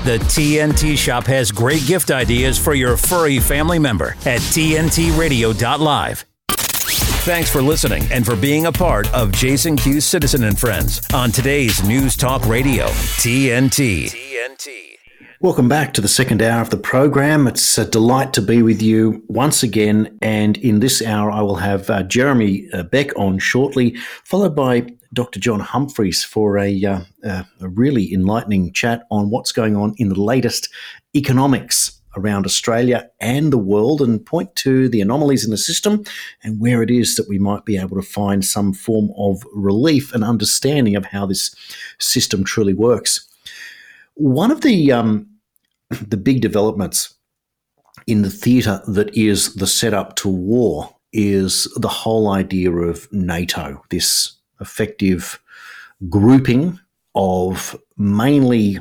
The TNT Shop has great gift ideas for your furry family member at tntradio.live. Thanks for listening and for being a part of Jason Q Citizen and Friends on today's News Talk Radio, TNT. Welcome back to the second hour of the program. It's a delight to be with you once again. And in this hour, I will have Jeremy Beck on shortly, followed by Dr. John Humphreys for a really enlightening chat on what's going on in the latest economics around Australia and the world, and point to the anomalies in the system and where it is that we might be able to find some form of relief and understanding of how this system truly works. One of the big developments in the theatre that is the setup to war is the whole idea of NATO, this effective grouping of mainly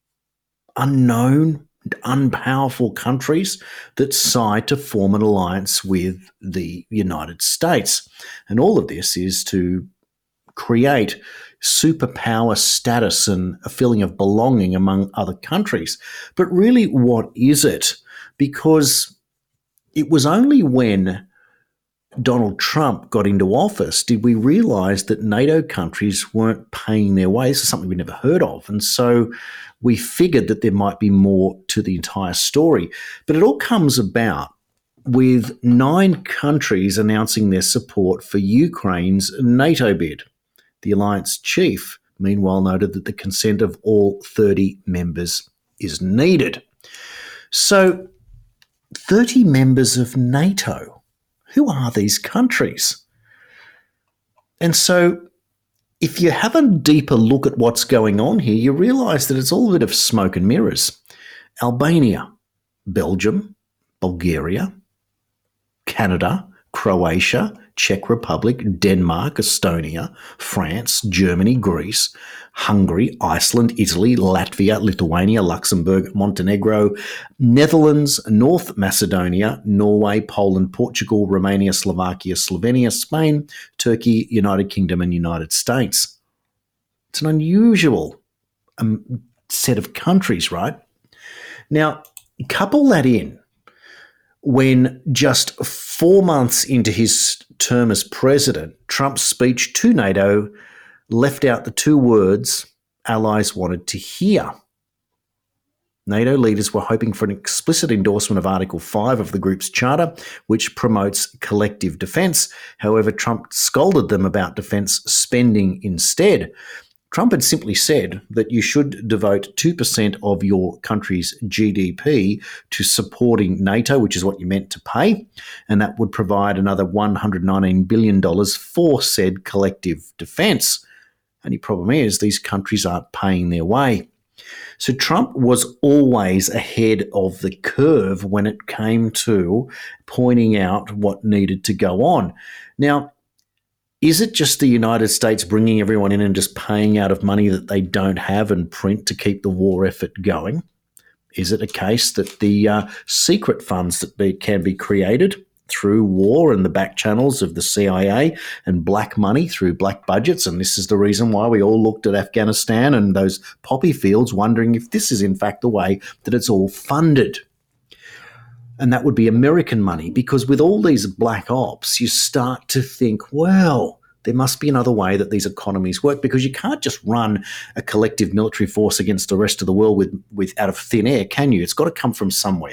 unknown, unpowerful countries that decide to form an alliance with the United States. And all of this is to create superpower status and a feeling of belonging among other countries. But really, what is it? Because it was only when Donald Trump got into office did we realise that NATO countries weren't paying their way. This is something we never heard of. And so we figured that there might be more to the entire story. But it all comes about with 9 countries announcing their support for Ukraine's NATO bid. The alliance chief, meanwhile, noted that the consent of all 30 members is needed. So 30 members of NATO. Who are these countries? And so if you have a deeper look at what's going on here, you realise that it's all a bit of smoke and mirrors. Albania, Belgium, Bulgaria, Canada, Croatia, Czech Republic, Denmark, Estonia, France, Germany, Greece, Hungary, Iceland, Italy, Latvia, Lithuania, Luxembourg, Montenegro, Netherlands, North Macedonia, Norway, Poland, Portugal, Romania, Slovakia, Slovenia, Spain, Turkey, United Kingdom, and United States. It's an unusual set of countries, right? Now, couple that in when just 4 months into his term as president, Trump's speech to NATO left out the 2 words allies wanted to hear. NATO leaders were hoping for an explicit endorsement of Article 5 of the group's charter, which promotes collective defence. However, Trump scolded them about defence spending instead. Trump had simply said that you should devote 2% of your country's GDP to supporting NATO, which is what you meant to pay, and that would provide another $119 billion for said collective defence. Only problem is these countries aren't paying their way. So Trump was always ahead of the curve when it came to pointing out what needed to go on. Now, is it just the United States bringing everyone in and just paying out of money that they don't have and print to keep the war effort going? Is it a case that the secret funds that can be created through war and the back channels of the CIA and black money through black budgets, and this is the reason why we all looked at Afghanistan and those poppy fields wondering if this is in fact the way that it's all funded? And that would be American money, because with all these black ops, you start to think, well, there must be another way that these economies work, because you can't just run a collective military force against the rest of the world with out of thin air, can you? It's got to come from somewhere.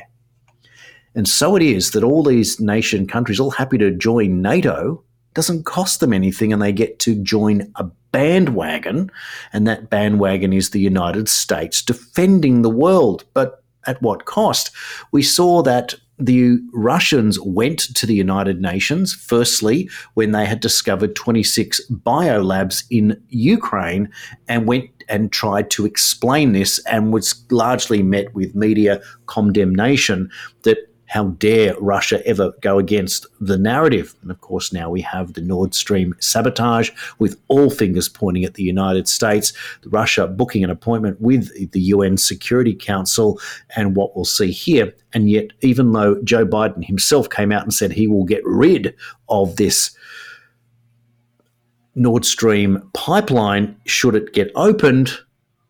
And so it is that all these nation countries, all happy to join NATO, doesn't cost them anything, and they get to join a bandwagon, and that bandwagon is the United States defending the world. But at what cost? We saw that the Russians went to the United Nations, firstly, when they had discovered 26 biolabs in Ukraine, and went and tried to explain this, and was largely met with media condemnation that how dare Russia ever go against the narrative? And of course, now we have the Nord Stream sabotage with all fingers pointing at the United States, Russia booking an appointment with the UN Security Council, and what we'll see here. And yet, even though Joe Biden himself came out and said he will get rid of this Nord Stream pipeline should it get opened,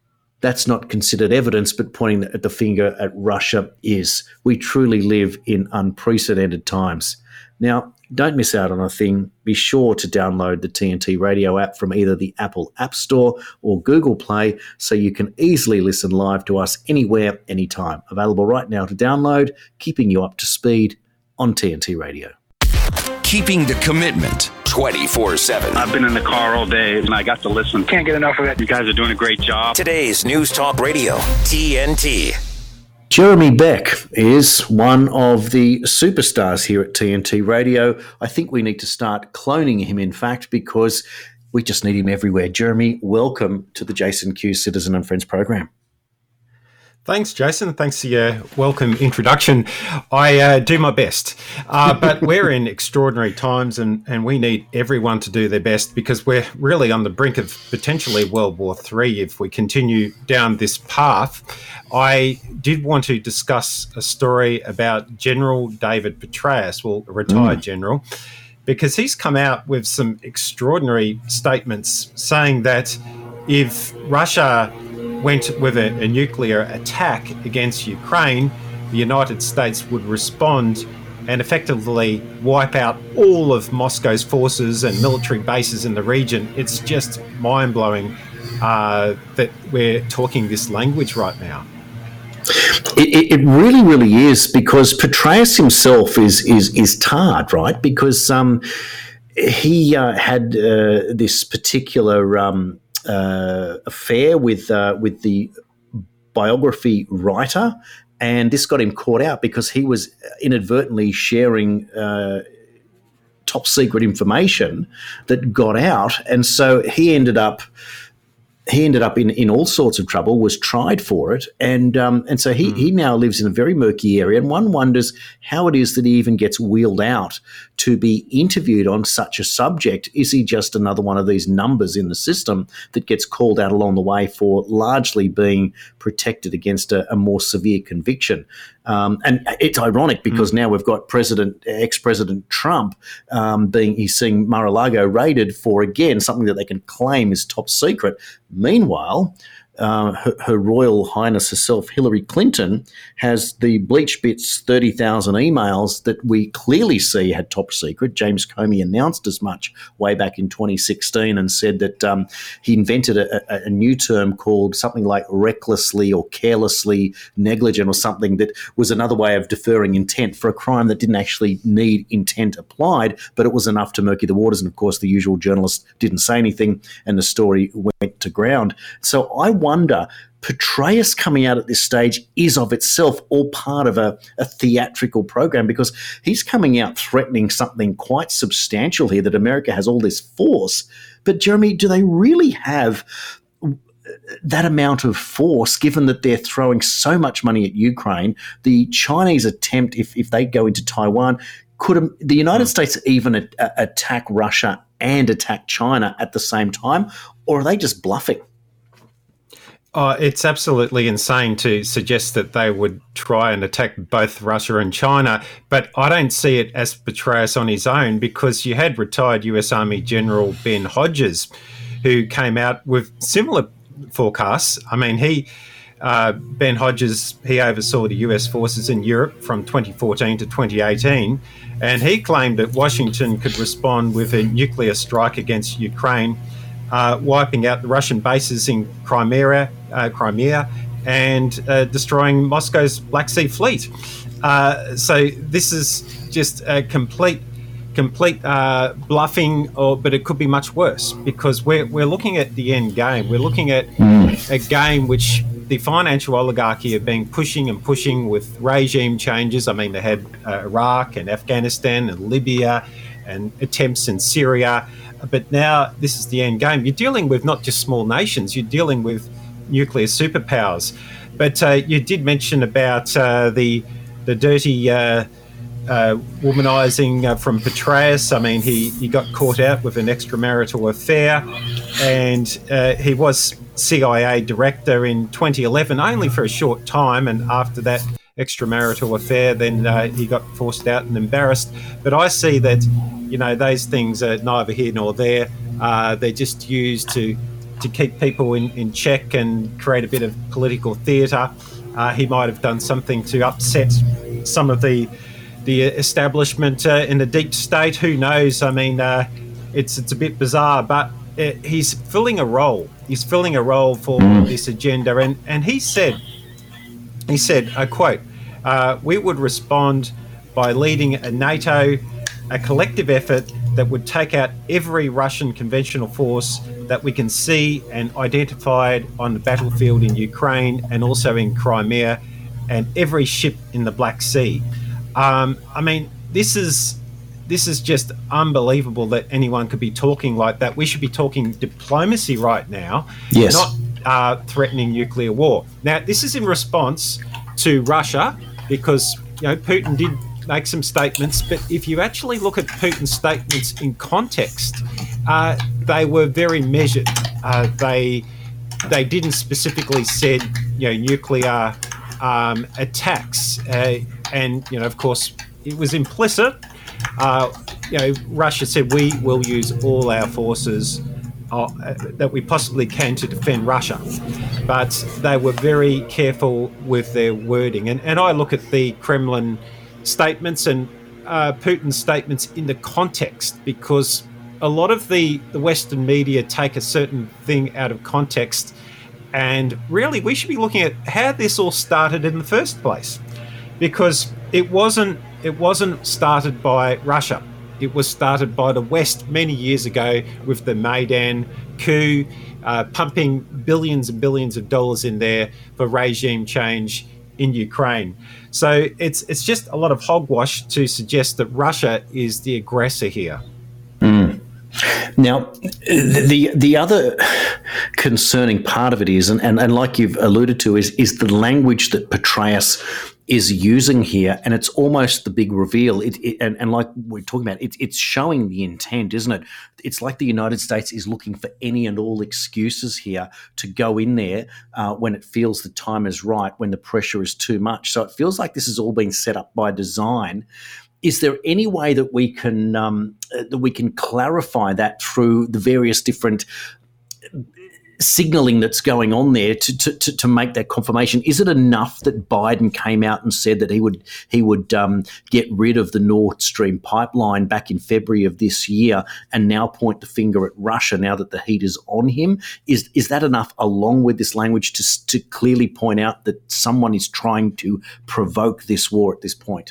that's not considered evidence, but pointing the finger at Russia is. We truly live in unprecedented times. Now, don't miss out on a thing. Be sure to download the TNT Radio app from either the Apple App Store or Google Play so you can easily listen live to us anywhere, anytime. Available right now to download, keeping you up to speed on TNT Radio. Keeping the commitment 24/7. I've been in the car all day and I got to listen. Can't get enough of it. You guys are doing a great job. Today's News Talk Radio, TNT. Jeremy Beck is one of the superstars here at TNT Radio. I think we need to start cloning him, in fact, because we just need him everywhere. Jeremy, welcome to the Jason Q Citizen and Friends program. Thanks, Jason. Thanks for your welcome introduction. I do my best, but we're in extraordinary times and we need everyone to do their best because we're really on the brink of potentially World War III if we continue down this path. I did want to discuss a story about General David Petraeus, a retired general, because he's come out with some extraordinary statements saying that if Russia went with a nuclear attack against Ukraine, the United States would respond and effectively wipe out all of Moscow's forces and military bases in the region. It's just mind-blowing that we're talking this language right now. It really, really is, because Petraeus himself is tarred, right? Because he had this particular affair with the biography writer, and this got him caught out because he was inadvertently sharing top secret information that got out, and so he ended up in all sorts of trouble, was tried for it, and so he now lives in a very murky area, and one wonders how it is that he even gets wheeled out to be interviewed on such a subject. Is he just another one of these numbers in the system that gets called out along the way for largely being protected against a more severe conviction? And it's ironic because now we've got ex-President Trump he's seeing Mar-a-Lago raided for, again, something that they can claim is top secret. Meanwhile, Her Royal Highness herself, Hillary Clinton, has the bleach bits 30,000 emails that we clearly see had top secret. James Comey announced as much way back in 2016 and said that he invented a new term called something like recklessly or carelessly negligent, or something that was another way of deferring intent for a crime that didn't actually need intent applied, but it was enough to murky the waters. And of course, the usual journalist didn't say anything and the story went to ground. So I wonder, Petraeus coming out at this stage is of itself all part of a theatrical program, because he's coming out threatening something quite substantial here, that America has all this force. But Jeremy, do they really have that amount of force, given that they're throwing so much money at Ukraine? The Chinese attempt, if they go into Taiwan, could the United States even attack Russia and attack China at the same time, or are they just bluffing? It's absolutely insane to suggest that they would try and attack both Russia and China, but I don't see it as Petraeus on his own, because you had retired US Army General Ben Hodges, who came out with similar forecasts. I mean, Ben Hodges, he oversaw the US forces in Europe from 2014 to 2018, and he claimed that Washington could respond with a nuclear strike against Ukraine, wiping out the Russian bases in Crimea and destroying Moscow's Black Sea Fleet. So this is just a complete bluffing, but it could be much worse, because we're looking at the end game. We're looking at a game which the financial oligarchy have been pushing with regime changes. I mean, they had Iraq and Afghanistan and Libya and attempts in Syria. But now this is the end game. You're dealing with not just small nations, you're dealing with nuclear superpowers. But you did mention about the dirty womanizing from Petraeus. I mean, he got caught out with an extramarital affair, and he was CIA director in 2011, only for a short time, and after that extramarital affair, then he got forced out and embarrassed. But I see that, those things are neither here nor there. They're just used to to keep people in check and create a bit of political theatre. He might have done something to upset some of the establishment in the deep state. Who knows? I mean, it's a bit bizarre, but he's filling a role. He's filling a role for this agenda. And he said, I quote, "We would respond by leading a collective effort that would take out every Russian conventional force that we can see and identified on the battlefield in Ukraine and also in Crimea, and every ship in the Black Sea." I mean, this is just unbelievable that anyone could be talking like that. We should be talking diplomacy right now, yes, not threatening nuclear war. Now, this is in response to Russia because, Putin did make some statements, but if you actually look at Putin's statements in context, they were very measured. They didn't specifically said nuclear attacks, and of course it was implicit. Russia said we will use all our forces that we possibly can to defend Russia, but they were very careful with their wording. And I look at the Kremlin statements and Putin's statements in the context, because a lot of the Western media take a certain thing out of context, and really we should be looking at how this all started in the first place, because it wasn't started by Russia. It was started by the West many years ago with the Maidan coup, pumping billions and billions of dollars in there for regime change in Ukraine. So it's just a lot of hogwash to suggest that Russia is the aggressor here. Now, the other concerning part of it is, and like you've alluded to, is the language that Petraeus is using here, and it's almost the big reveal. And like we're talking about, it's showing the intent, isn't it? It's like the United States is looking for any and all excuses here to go in there when it feels the time is right, when the pressure is too much. So it feels like this has all been set up by design. Is there any way that we can clarify that through the various different signalling that's going on there to make that confirmation? Is it enough that Biden came out and said that he would get rid of the Nord Stream pipeline back in February of this year, and now point the finger at Russia now that the heat is on him? Is that enough, along with this language, to clearly point out that someone is trying to provoke this war at this point?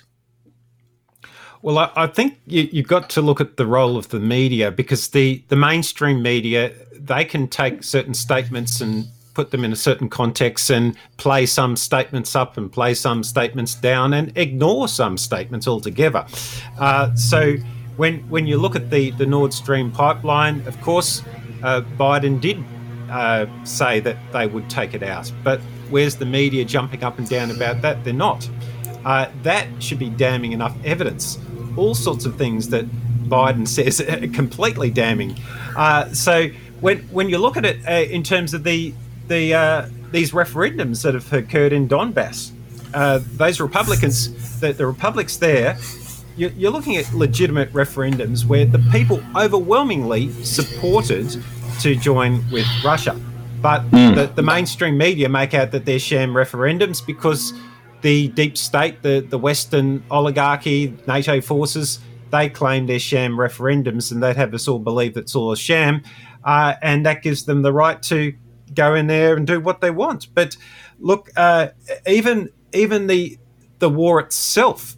Well, I think you've got to look at the role of the media, because the mainstream media, they can take certain statements and put them in a certain context and play some statements up and play some statements down and ignore some statements altogether. So when you look at the Nord Stream pipeline, of course, Biden did say that they would take it out. But where's the media jumping up and down about that? They're not. That should be damning enough evidence. All sorts of things that Biden says are completely damning. So when you look at it in terms of these referendums that have occurred in Donbass, those Republicans, the republics there, you're looking at legitimate referendums where the people overwhelmingly supported to join with Russia. But the mainstream media make out that they're sham referendums because the deep state, the Western oligarchy, NATO forces, they claim they're sham referendums, and they'd have us all believe that's all a sham. And that gives them the right to go in there and do what they want. But look, even the war itself,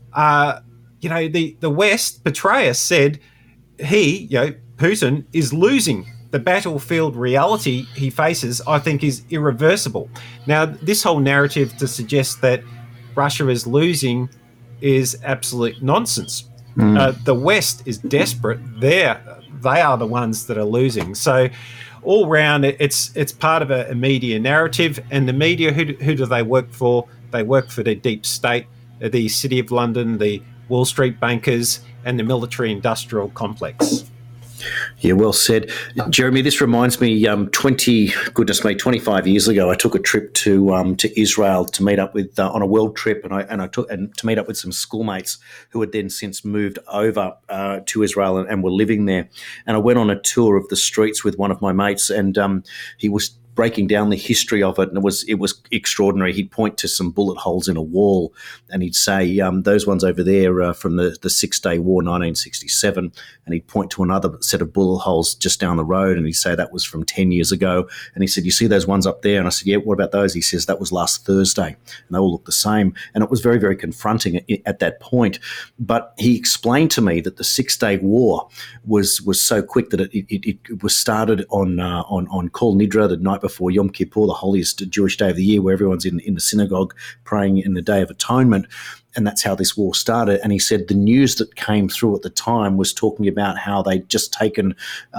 the West, Petraeus said Putin is losing. The battlefield reality he faces, I think, is irreversible. Now, this whole narrative to suggest that Russia is losing is absolute nonsense. The West is desperate. They are the ones that are losing. So all round, it's part of a media narrative. And the media, who do they work for? They work for the deep state, the City of London, the Wall Street bankers, and the military-industrial complex. Yeah, well said. Jeremy, this reminds me, 25 years ago, I took a trip to Israel to meet up with, on a world trip, and to meet up with some schoolmates who had then since moved over to Israel and were living there. And I went on a tour of the streets with one of my mates, and he was breaking down the history of it, and it was extraordinary. He'd point to some bullet holes in a wall, and he'd say, those ones over there are from the 6-Day War, 1967, and he'd point to another set of bullet holes just down the road, and he'd say that was from 10 years ago. And he said, you see those ones up there? And I said, yeah, what about those? He says, that was last Thursday, and they all look the same. And it was very, very confronting at that point. But he explained to me that the 6-Day War was so quick that it was started on Kol Nidre, the night before Yom Kippur, the holiest Jewish day of the year, where everyone's in the synagogue praying in the Day of Atonement. And that's how this war started. And he said the news that came through at the time was talking about how they'd just taken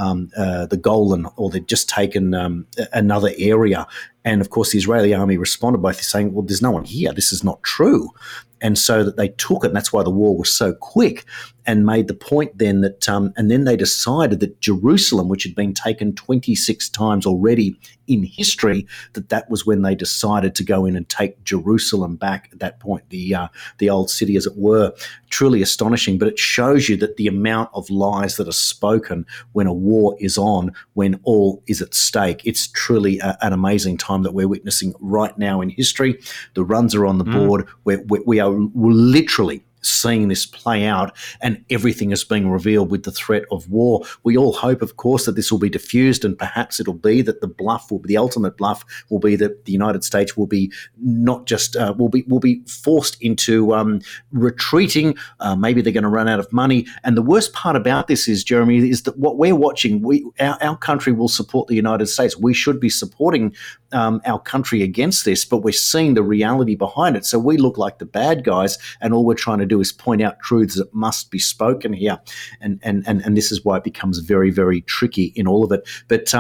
the Golan, or they'd just taken another area. And, of course, the Israeli army responded by saying, well, there's no one here. This is not true. And so that they took it, and that's why the war was so quick, and made the point then that, and then they decided that Jerusalem, which had been taken 26 times already in history, that was when they decided to go in and take Jerusalem back at that point, the old city, as it were. Truly astonishing, but it shows you that the amount of lies that are spoken when a war is on, when all is at stake. It's truly an amazing time that we're witnessing right now in history. The runs are on the board. We are literally seeing this play out, and everything is being revealed with the threat of war. We all hope, of course, that this will be diffused, and perhaps it'll be that the ultimate bluff will be that the United States will be not just will be forced into retreating. Maybe they're going to run out of money. And the worst part about this is, Jeremy, is that what we're watching, our country will support the United States. We should be supporting our country against this, but we're seeing the reality behind it. So we look like the bad guys, and all we're trying to do is point out truths that must be spoken here. And this is why it becomes very, very tricky in all of it. But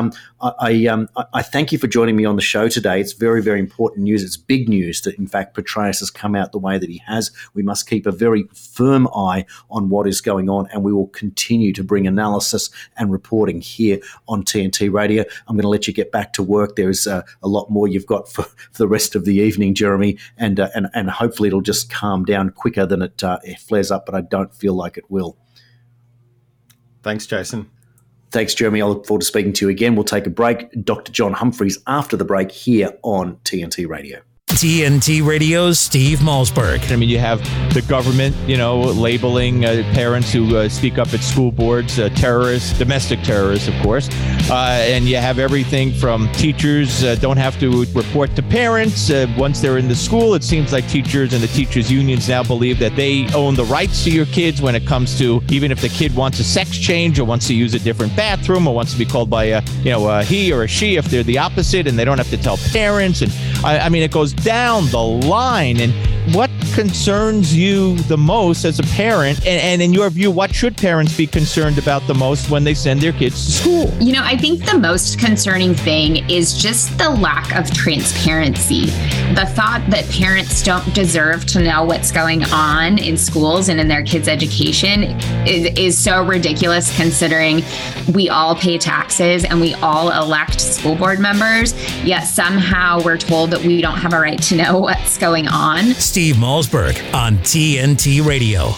I thank you for joining me on the show today. It's very, very important news. It's big news that, in fact, Petraeus has come out the way that he has. We must keep a very firm eye on what is going on, and we will continue to bring analysis and reporting here on TNT Radio. I'm going to let you get back to work. There's a lot more you've got for the rest of the evening, Jeremy, and hopefully it'll just calm down quicker than it flares up, but I don't feel like it will. Thanks, Jason. Thanks, Jeremy. I look forward to speaking to you again. We'll take a break. Dr. John Humphreys after the break here on TNT Radio. TNT Radio's Steve Malzberg. I mean, you have the government, labeling parents who speak up at school boards, terrorists, domestic terrorists, of course. And you have everything from teachers don't have to report to parents. Once they're in the school, it seems like teachers and the teachers' unions now believe that they own the rights to your kids when it comes to, even if the kid wants a sex change or wants to use a different bathroom or wants to be called by a he or a she if they're the opposite, and they don't have to tell parents. And I mean, it goes down the line. And what concerns you the most as a parent? And in your view, what should parents be concerned about the most when they send their kids to school? I think the most concerning thing is just the lack of transparency. The thought that parents don't deserve to know what's going on in schools and in their kids' education is so ridiculous, considering we all pay taxes and we all elect school board members, yet somehow we're told that we don't have a right to know what's going on. Steve Malzberg on TNT Radio.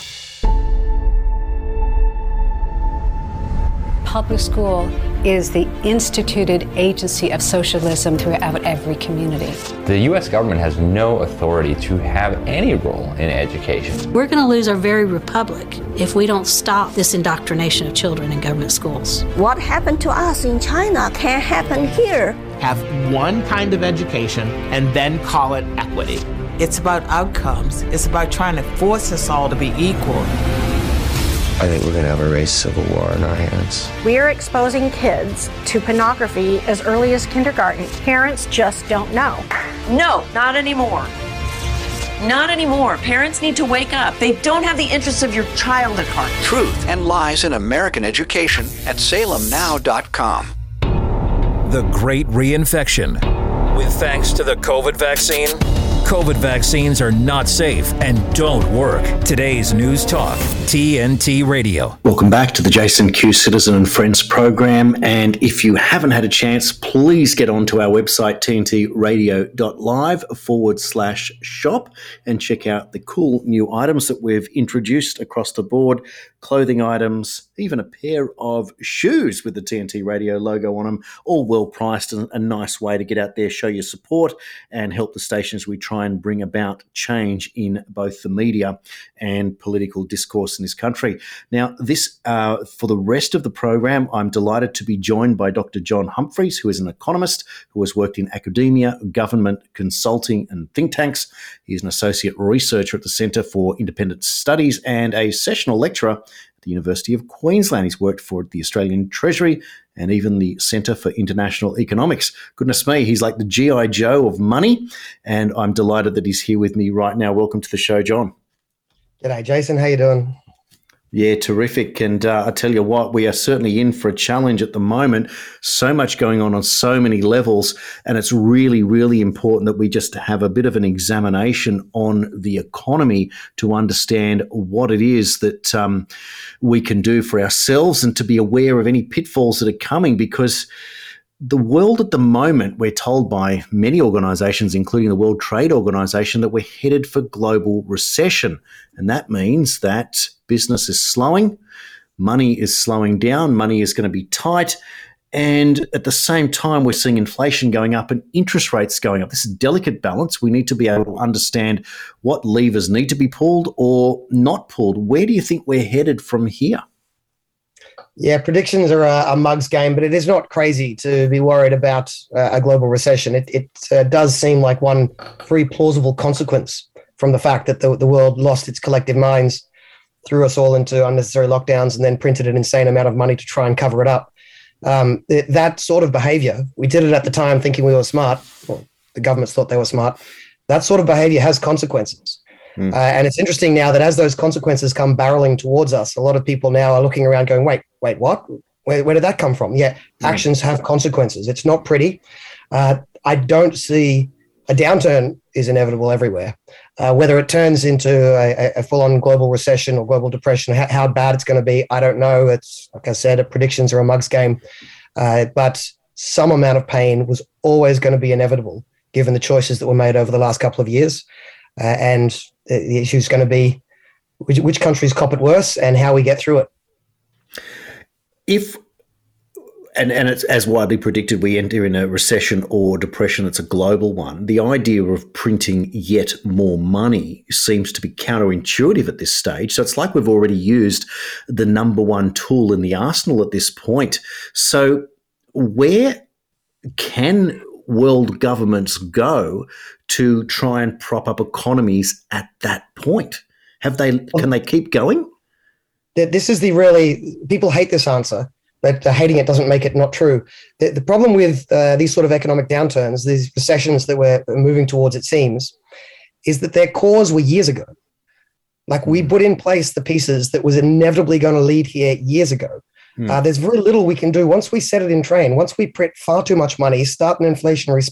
Public school is the instituted agency of socialism throughout every community. The U.S. government has no authority to have any role in education. We're going to lose our very republic if we don't stop this indoctrination of children in government schools. What happened to us in China can't happen here. Have one kind of education and then call it equity. It's about outcomes. It's about trying to force us all to be equal. I think we're going to have a race civil war in our hands. We are exposing kids to pornography as early as kindergarten. Parents just don't know. No, not anymore. Not anymore. Parents need to wake up. They don't have the interests of your child at heart. Truth and lies in American education at salemnow.com. The Great Reinfection. With thanks to the COVID vaccine, COVID vaccines are not safe and don't work. Today's News Talk, TNT Radio. Welcome back to the Jason Q Citizen and Friends program. And if you haven't had a chance, please get onto our website, tntradio.live/shop, and check out the cool new items that we've introduced across the board. Clothing items, even a pair of shoes with the TNT Radio logo on them, all well priced and a nice way to get out there, show your support and help the stations we try and bring about change in both the media and political discourse in this country. Now, for the rest of the program, I'm delighted to be joined by Dr. John Humphreys, who is an economist who has worked in academia, government, consulting and think tanks. He's an associate researcher at the Centre for Independent Studies and a sessional lecturer at the University of Queensland. He's worked for the Australian Treasury and even the Centre for International Economics. Goodness me, he's like the G.I. Joe of money, and I'm delighted that he's here with me right now. Welcome to the show, John. G'day, Jason. How you doing? Yeah, terrific. And I tell you what, we are certainly in for a challenge at the moment. So much going on so many levels. And it's really, really important that we just have a bit of an examination on the economy to understand what it is that we can do for ourselves and to be aware of any pitfalls that are coming, because the world at the moment, we're told by many organisations, including the World Trade Organization, that we're headed for global recession. And that means that business is slowing, money is slowing down, money is going to be tight. And at the same time, we're seeing inflation going up and interest rates going up. This is a delicate balance. We need to be able to understand what levers need to be pulled or not pulled. Where do you think we're headed from here? Yeah, predictions are a mug's game, but it is not crazy to be worried about a global recession. It does seem like one very plausible consequence from the fact that the world lost its collective minds, threw us all into unnecessary lockdowns, and then printed an insane amount of money to try and cover it up. That sort of behavior, we did it at the time thinking we were smart. Well, the governments thought they were smart. That sort of behavior has consequences. And it's interesting now that as those consequences come barreling towards us, a lot of people now are looking around going, wait, what? Where did that come from? Yeah, actions have consequences. It's not pretty. I don't see a downturn is inevitable everywhere. Whether it turns into a full-on global recession or global depression, how bad it's going to be, I don't know. It's, like I said, predictions are a mug's game. But some amount of pain was always going to be inevitable, given the choices that were made over the last couple of years. And the issue is going to be which countries cop it worse and how we get through it. And it's as widely predicted, we enter in a recession or depression that's a global one. The idea of printing yet more money seems to be counterintuitive at this stage. So it's like we've already used the number one tool in the arsenal at this point. So where can world governments go to try and prop up economies at that point? Can they keep going? This is people hate this answer, but hating it doesn't make it not true. The problem with these sort of economic downturns, these recessions that we're moving towards, it seems, is that their cause were years ago. Like, we put in place the pieces that was inevitably going to lead here years ago. There's very little we can do once we set it in train. Once we print far too much money, start an inflationary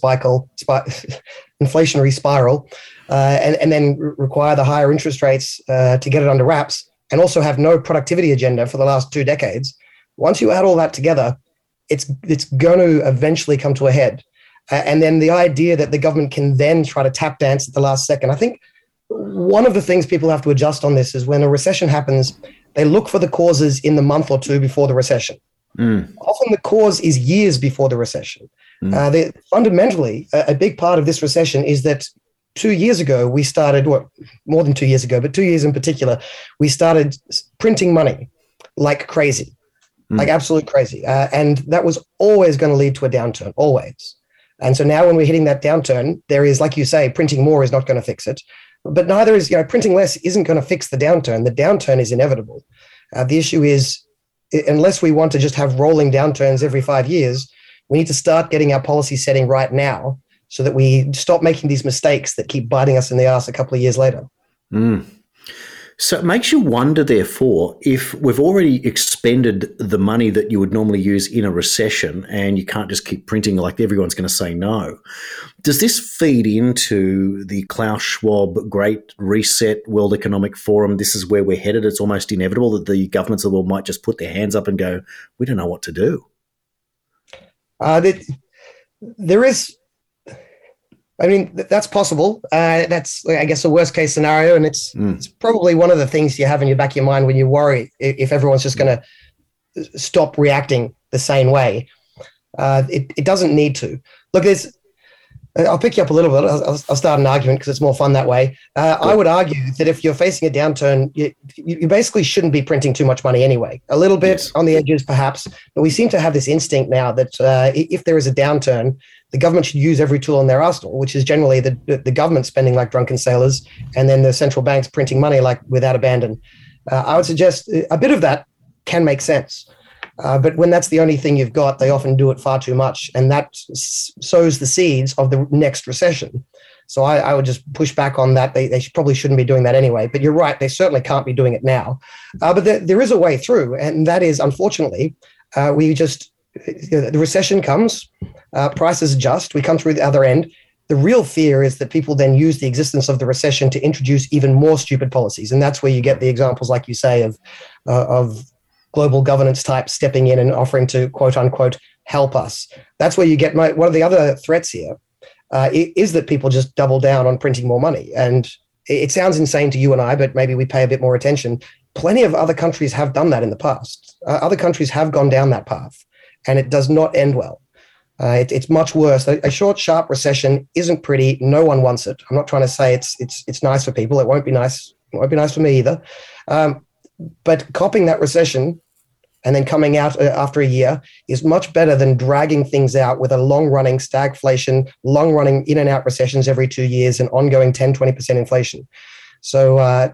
spiral, and then require the higher interest rates to get it under wraps, and also have no productivity agenda for the last 2 decades. Once you add all that together, it's going to eventually come to a head. And then the idea that the government can then try to tap dance at the last second. I think one of the things people have to adjust on this is when a recession happens, they look for the causes in the month or two before the recession. Often the cause is years before the recession. Fundamentally, a big part of this recession is that 2 years ago, we started, well, more than 2 years ago, but 2 years in particular, we started printing money like crazy, like absolute crazy. And that was always going to lead to a downturn, always. And so now when we're hitting that downturn, there is, like you say, printing more is not going to fix it. But neither is, printing less isn't going to fix the downturn. The downturn is inevitable. The issue is, unless we want to just have rolling downturns every 5 years, we need to start getting our policy setting right now so that we stop making these mistakes that keep biting us in the ass a couple of years later. So it makes you wonder, therefore, if we've already expended the money that you would normally use in a recession and you can't just keep printing like everyone's going to say no. Does this feed into the Klaus Schwab Great Reset World Economic Forum? This is where we're headed. It's almost inevitable that the governments of the world might just put their hands up and go, we don't know what to do. There is... I mean, that's possible. That's, I guess, a worst case scenario. And it's probably one of the things you have in your back of your mind when you worry if everyone's just going to stop reacting the same way. It doesn't need to. Look, I'll pick you up a little bit. I'll start an argument because it's more fun that way. I would argue that if you're facing a downturn, you basically shouldn't be printing too much money anyway. A little bit on the edges, perhaps. But we seem to have this instinct now that if there is a downturn, the government should use every tool in their arsenal, which is generally the government spending like drunken sailors and then the central banks printing money like without abandon. I would suggest a bit of that can make sense. But when that's the only thing you've got, they often do it far too much. And that sows the seeds of the next recession. So I would just push back on that. They probably shouldn't be doing that anyway. But you're right, they certainly can't be doing it now. But there is a way through. And that is, unfortunately, the recession comes, prices adjust, we come through the other end. The real fear is that people then use the existence of the recession to introduce even more stupid policies. And that's where you get the examples, like you say, of global governance type stepping in and offering to, quote unquote, help us. That's where you get one of the other threats here is that people just double down on printing more money. And it sounds insane to you and I, but maybe we pay a bit more attention. Plenty of other countries have done that in the past. Other countries have gone down that path. And it does not end well. It's much worse. A short, sharp recession isn't pretty. No one wants it. I'm not trying to say it's nice for people. It won't be nice. It won't be nice for me either. But copping that recession and then coming out after a year is much better than dragging things out with a long-running stagflation, long-running in and out recessions every 2 years and ongoing 10, 20% inflation. So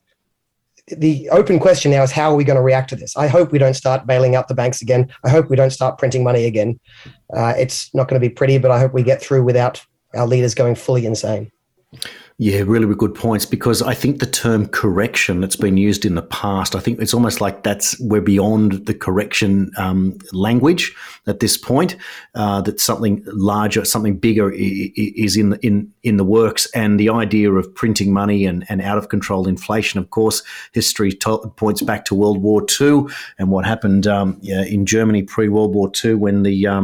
the open question now is, how are we going to react to this? I hope we don't start bailing out the banks again. I hope we don't start printing money again. It's not going to be pretty, but I hope we get through without our leaders going fully insane. Yeah, really good points, because I think the term correction that's been used in the past, I think it's almost like we're beyond the correction language at this point, that something larger, something bigger is in the works. And the idea of printing money and out of control inflation, of course, history points back to World War II and what happened in Germany pre-World War II when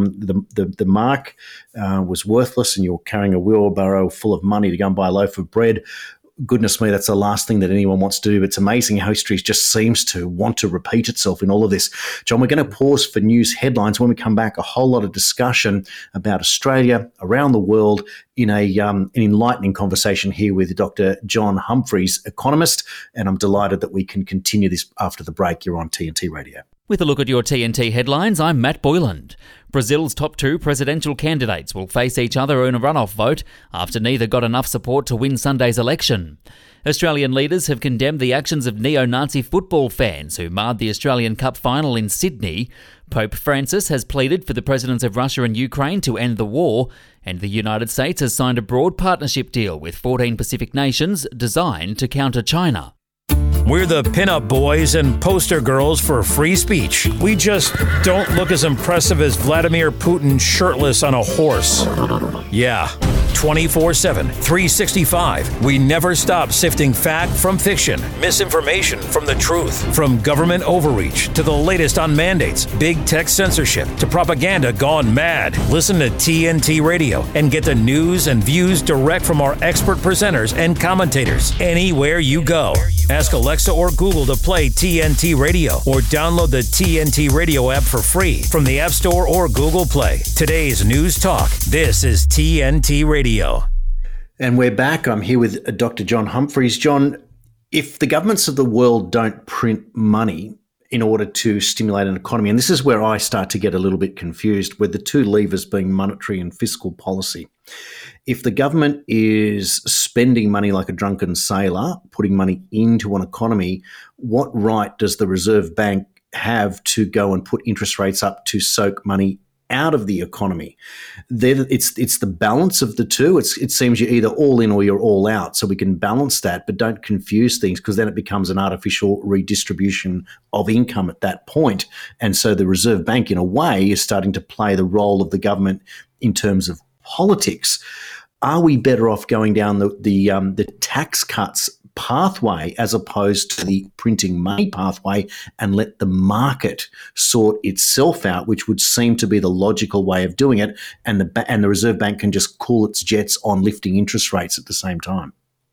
the mark was worthless and you were carrying a wheelbarrow full of money to go and buy a loaf of bread. Goodness me, that's the last thing that anyone wants to do. It's amazing how history just seems to want to repeat itself in all of this. John, we're going to pause for news headlines. When we come back, a whole lot of discussion about Australia, around the world, in an enlightening conversation here with Dr. John Humphreys, economist, and I'm delighted that we can continue this after the break. You're on TNT Radio. With a look at your TNT headlines, I'm Matt Boyland. Brazil's top two presidential candidates will face each other in a runoff vote after neither got enough support to win Sunday's election. Australian leaders have condemned the actions of neo-Nazi football fans who marred the Australian Cup final in Sydney. Pope Francis has pleaded for the presidents of Russia and Ukraine to end the war, and the United States has signed a broad partnership deal with 14 Pacific nations designed to counter China. We're the pinup boys and poster girls for free speech. We just don't look as impressive as Vladimir Putin shirtless on a horse. Yeah, 24/7, 365. We never stop sifting fact from fiction, misinformation from the truth, from government overreach to the latest on mandates, big tech censorship to propaganda gone mad. Listen to TNT Radio and get the news and views direct from our expert presenters and commentators anywhere you go. Ask Alexa or Google to play TNT Radio or download the TNT Radio app for free from the App Store or Google Play. Today's News Talk. This is TNT Radio. And we're back. I'm here with Dr. John Humphreys. John, if the governments of the world don't print money in order to stimulate an economy, and this is where I start to get a little bit confused, with the two levers being monetary and fiscal policy. If the government is spending money like a drunken sailor, putting money into an economy, what right does the Reserve Bank have to go and put interest rates up to soak money out of the economy. It's the balance of the two. It seems you're either all in or you're all out. So we can balance that, but don't confuse things, because then it becomes an artificial redistribution of income at that point. And so the Reserve Bank, in a way, is starting to play the role of the government in terms of politics. Are we better off going down the tax cuts pathway as opposed to the printing money pathway and let the market sort itself out, which would seem to be the logical way of doing it, and the Reserve Bank can just cool its jets on lifting interest rates at the same time?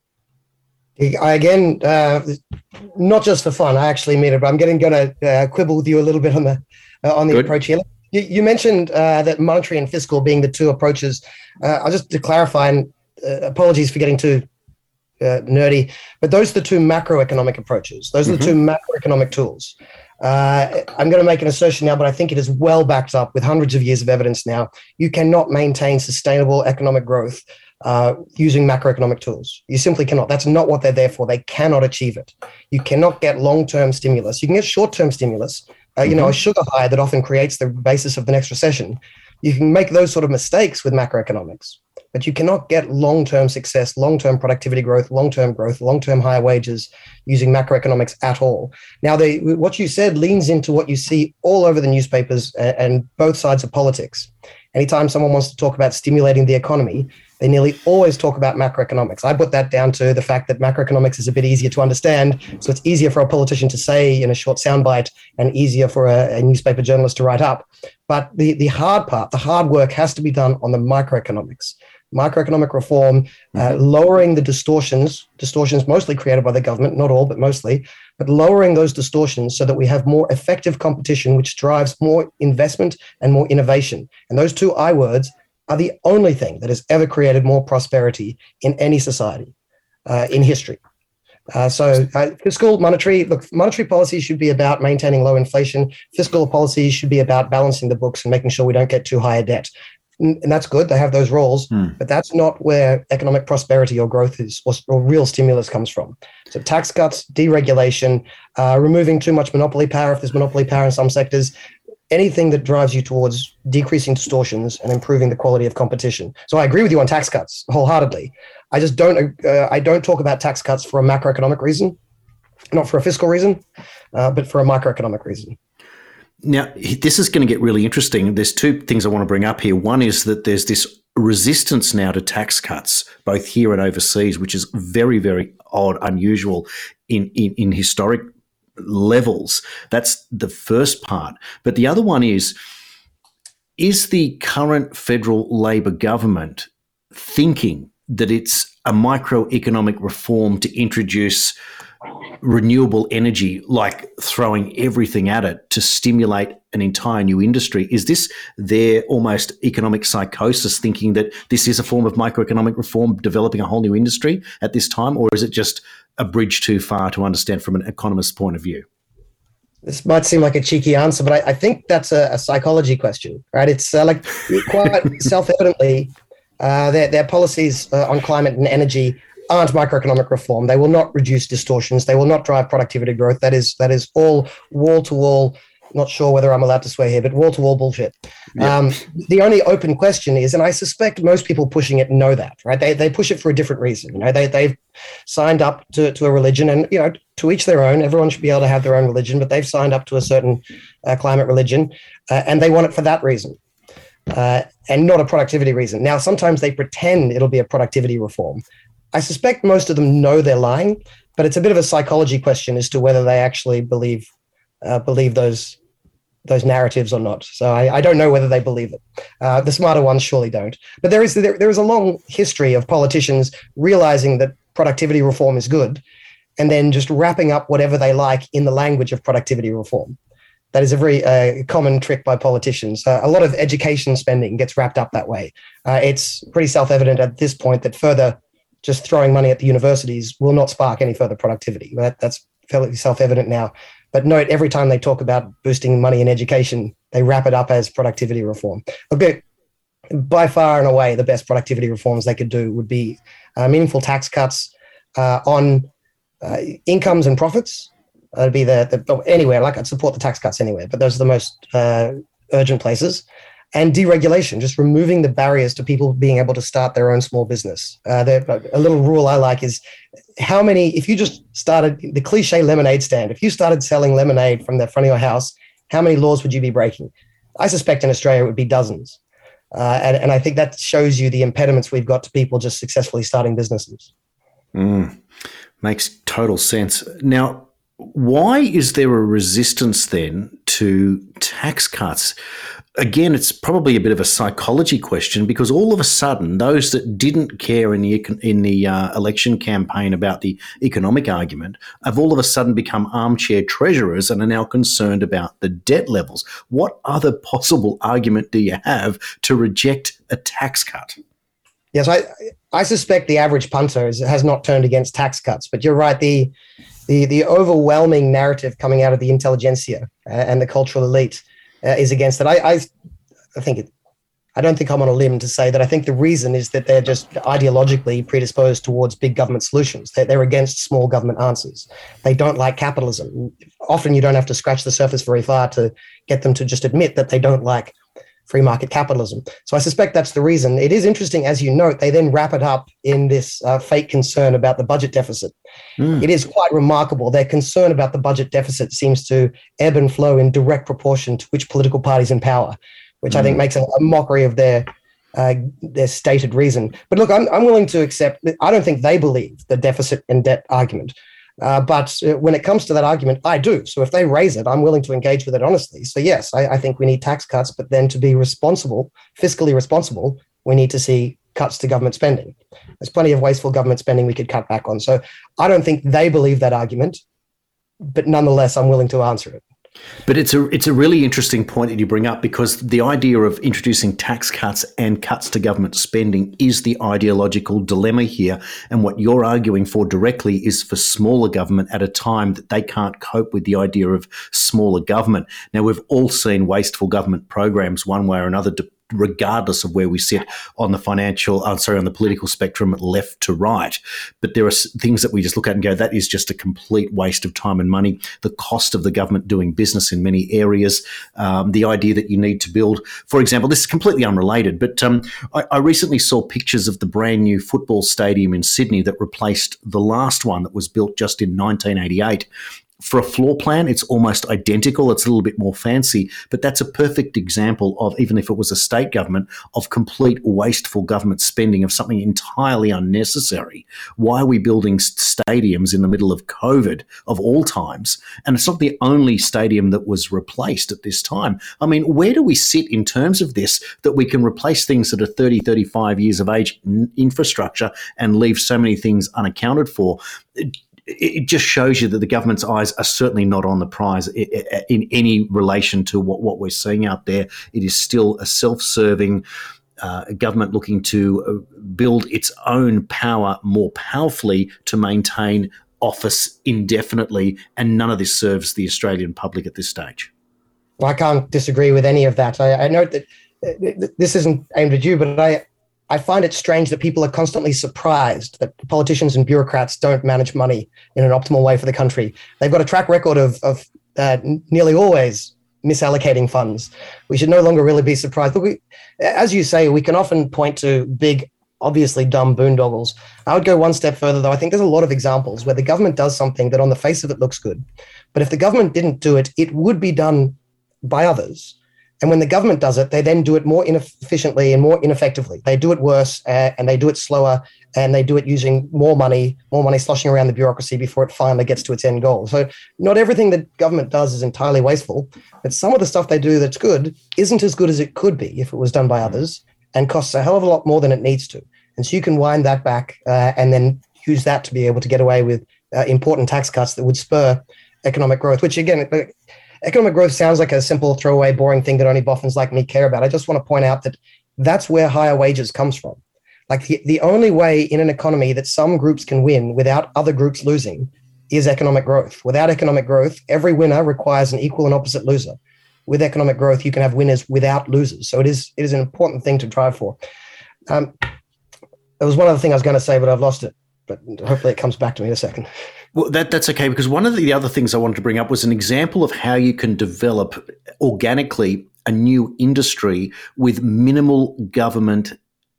Again, not just for fun, I actually mean it, but I'm going to quibble with you a little bit on the approach here. You mentioned that monetary and fiscal being the two approaches. I'll just to clarify, and apologies for getting too nerdy, but those are the two macroeconomic approaches. Those are the two macroeconomic tools. I'm going to make an assertion now, but I think it is well backed up with hundreds of years of evidence now. You cannot maintain sustainable economic growth using macroeconomic tools. You simply cannot. That's not what they're there for. They cannot achieve it. You cannot get long-term stimulus. You can get short-term stimulus, a sugar high that often creates the basis of the next recession. You can make those sort of mistakes with macroeconomics, but you cannot get long-term success, long-term productivity growth, long-term higher wages using macroeconomics at all. Now, what you said leans into what you see all over the newspapers and both sides of politics. Anytime someone wants to talk about stimulating the economy, they nearly always talk about macroeconomics. I put that down to the fact that macroeconomics is a bit easier to understand, so it's easier for a politician to say in a short soundbite and easier for a newspaper journalist to write up. But the hard part, the hard work has to be done on the microeconomics. Microeconomic reform, lowering the distortions mostly created by the government, not all, but mostly, but lowering those distortions so that we have more effective competition, which drives more investment and more innovation. And those two I words are the only thing that has ever created more prosperity in any society in history. Fiscal, monetary policy should be about maintaining low inflation. Fiscal policy should be about balancing the books and making sure we don't get too high a debt. And that's good. They have those roles, but that's not where economic prosperity or growth is, or real stimulus comes from. So tax cuts, deregulation, removing too much monopoly power if there's monopoly power in some sectors, anything that drives you towards decreasing distortions and improving the quality of competition. So I agree with you on tax cuts wholeheartedly. I just don't talk about tax cuts for a macroeconomic reason, not for a fiscal reason, but for a microeconomic reason. Now, this is going to get really interesting. There's two things I want to bring up here. One is that there's this resistance now to tax cuts, both here and overseas, which is very, very odd, unusual in historic levels. That's the first part. But the other one is the current federal Labor government thinking that it's a microeconomic reform to introduce renewable energy, like throwing everything at it to stimulate an entire new industry? Is this their almost economic psychosis, thinking that this is a form of microeconomic reform, developing a whole new industry at this time? Or is it just a bridge too far to understand from an economist's point of view? This might seem like a cheeky answer, but I think that's a psychology question, right? It's like quite self-evidently their policies on climate and energy aren't microeconomic reform. They will not reduce distortions. They will not drive productivity growth. That is all wall-to-wall, not sure whether I'm allowed to swear here, but wall-to-wall bullshit. Yeah. The only open question is, and I suspect most people pushing it know that, right? They push it for a different reason. They've signed up to a religion, and to each their own. Everyone should be able to have their own religion, but they've signed up to a certain climate religion, and they want it for that reason. And not a productivity reason. Now, sometimes they pretend it'll be a productivity reform. I suspect most of them know they're lying, but it's a bit of a psychology question as to whether they actually believe those narratives or not. So I don't know whether they believe it. The smarter ones surely don't. But there is a long history of politicians realizing that productivity reform is good, and then just wrapping up whatever they like in the language of productivity reform. That is a very common trick by politicians. A lot of education spending gets wrapped up that way. It's pretty self-evident at this point that further just throwing money at the universities will not spark any further productivity. That's fairly self-evident now. But note, every time they talk about boosting money in education, they wrap it up as productivity reform. Okay, by far and away, the best productivity reforms they could do would be meaningful tax cuts on incomes and profits. That'd be anywhere. Like, I'd support the tax cuts anywhere, but those are the most urgent places. and deregulation, just removing the barriers to people being able to start their own small business. A little rule I like is if you just started the cliche lemonade stand, if you started selling lemonade from the front of your house, how many laws would you be breaking? I suspect in Australia it would be dozens. And I think that shows you the impediments we've got to people just successfully starting businesses. Makes total sense. Now, why is there a resistance then to tax cuts? Again, it's probably a bit of a psychology question, because all of a sudden, those that didn't care in the election campaign about the economic argument have all of a sudden become armchair treasurers and are now concerned about the debt levels. What other possible argument do you have to reject a tax cut? Yes, I suspect the average punter has not turned against tax cuts, but you're right. The overwhelming narrative coming out of the intelligentsia and the cultural elite is against it. I don't think I'm on a limb to say that I think the reason is that they're just ideologically predisposed towards big government solutions. They're against small government answers. They don't like capitalism. Often you don't have to scratch the surface very far to get them to just admit that they don't like free market capitalism. So I suspect that's the reason. It is interesting, as you note, they then wrap it up in this fake concern about the budget deficit. It is quite remarkable. Their concern about the budget deficit seems to ebb and flow in direct proportion to which political party's in power, which I think makes a mockery of their stated reason. But look, I'm willing to accept that. I don't think they believe the deficit and debt argument. But when it comes to that argument, I do. So if they raise it, I'm willing to engage with it honestly. So yes, I think we need tax cuts, but then to be responsible, fiscally responsible, we need to see cuts to government spending. There's plenty of wasteful government spending we could cut back on. So I don't think they believe that argument, but nonetheless, I'm willing to answer it. But it's a really interesting point that you bring up, because the idea of introducing tax cuts and cuts to government spending is the ideological dilemma here. And what you're arguing for directly is for smaller government at a time that they can't cope with the idea of smaller government. Now, we've all seen wasteful government programs one way or another, regardless of where we sit on the political spectrum, left to right. But there are things that we just look at and go, that is just a complete waste of time and money. The cost of the government doing business in many areas, the idea that you need to build, for example, this is completely unrelated, but I recently saw pictures of the brand new football stadium in Sydney that replaced the last one that was built just in 1988. For a floor plan, it's almost identical. It's a little bit more fancy, but that's a perfect example of, even if it was a state government, of complete wasteful government spending of something entirely unnecessary. Why are we building stadiums in the middle of COVID of all times? And it's not the only stadium that was replaced at this time. I mean, where do we sit in terms of this, that we can replace things that are 30, 35 years of age infrastructure and leave so many things unaccounted for? It just shows you that the government's eyes are certainly not on the prize in any relation to what we're seeing out there. It is still a self-serving government looking to build its own power more powerfully to maintain office indefinitely, and none of this serves the Australian public at this stage. Well, I can't disagree with any of that. I note that this isn't aimed at you, but I find it strange that people are constantly surprised that politicians and bureaucrats don't manage money in an optimal way for the country. They've got a track record of nearly always misallocating funds. We should no longer really be surprised. But as you say, we can often point to big, obviously dumb boondoggles. I would go one step further, though. I think there's a lot of examples where the government does something that on the face of it looks good. But if the government didn't do it, it would be done by others. And when the government does it, they then do it more inefficiently and more ineffectively. They do it worse, and they do it slower, and they do it using more money sloshing around the bureaucracy before it finally gets to its end goal. So not everything that government does is entirely wasteful, but some of the stuff they do that's good isn't as good as it could be if it was done by others, and costs a hell of a lot more than it needs to. And so you can wind that back and then use that to be able to get away with important tax cuts that would spur economic growth, which again, economic growth sounds like a simple, throwaway, boring thing that only boffins like me care about. I just want to point out that that's where higher wages comes from. Like the only way in an economy that some groups can win without other groups losing is economic growth. Without economic growth, every winner requires an equal and opposite loser. With economic growth, you can have winners without losers. So it is an important thing to drive for. There was one other thing I was going to say, but I've lost it. But hopefully it comes back to me in a second. Well, that's okay, because one of the other things I wanted to bring up was an example of how you can develop organically a new industry with minimal government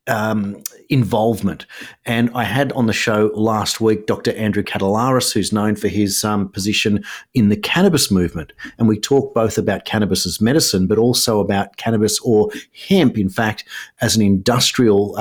involvement. And I had on the show last week Dr. Andrew Katelaris, who's known for his position in the cannabis movement. And we talked both about cannabis as medicine, but also about cannabis or hemp, in fact, as an industrial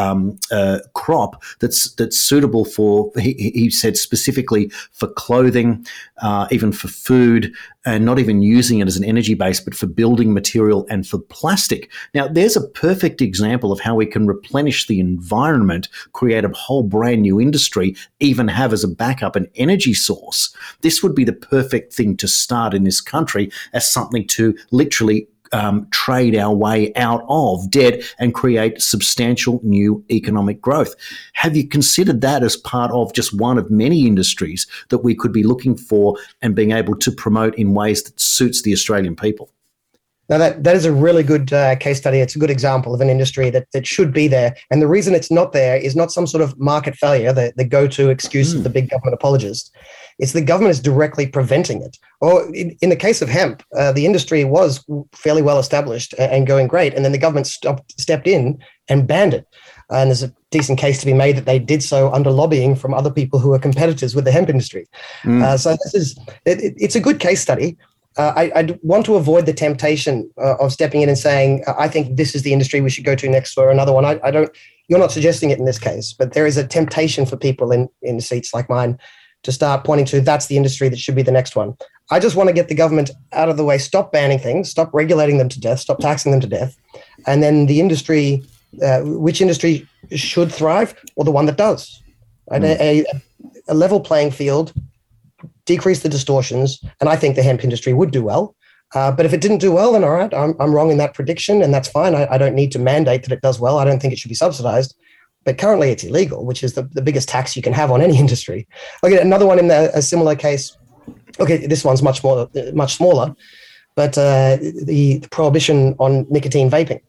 crop that's suitable for, he said specifically for clothing, even for food, and not even using it as an energy base, but for building material and for plastic. Now, there's a perfect example of how we can replenish the environment, create a whole brand new industry, even have as a backup an energy source. This would be the perfect thing to start in this country as something to literally trade our way out of debt and create substantial new economic growth. Have you considered that as part of just one of many industries that we could be looking for and being able to promote in ways that suits the Australian people? Now, that is a really good case study. It's a good example of an industry that should be there. And the reason it's not there is not some sort of market failure, the go-to excuse of the big government apologist. It's the government is directly preventing it. Or in the case of hemp, the industry was fairly well established and going great. And then the government stepped in and banned it. And there's a decent case to be made that they did so under lobbying from other people who are competitors with the hemp industry. So it's a good case study. I want to avoid the temptation of stepping in and saying, I think this is the industry we should go to next or another one. I don't. You're not suggesting it in this case, but there is a temptation for people in seats like mine to start pointing to that's the industry that should be the next one. I just want to get the government out of the way, stop banning things, stop regulating them to death, stop taxing them to death, and then the industry, which industry should thrive, or the one that does. Right? A level playing field, decrease the distortions, and I think the hemp industry would do well. But if it didn't do well, then all right, I'm wrong in that prediction, and that's fine. I don't need to mandate that it does well. I don't think it should be subsidized. But currently it's illegal, which is the biggest tax you can have on any industry. Okay, another one in a similar case. Okay, this one's much smaller, but the prohibition on nicotine vaping.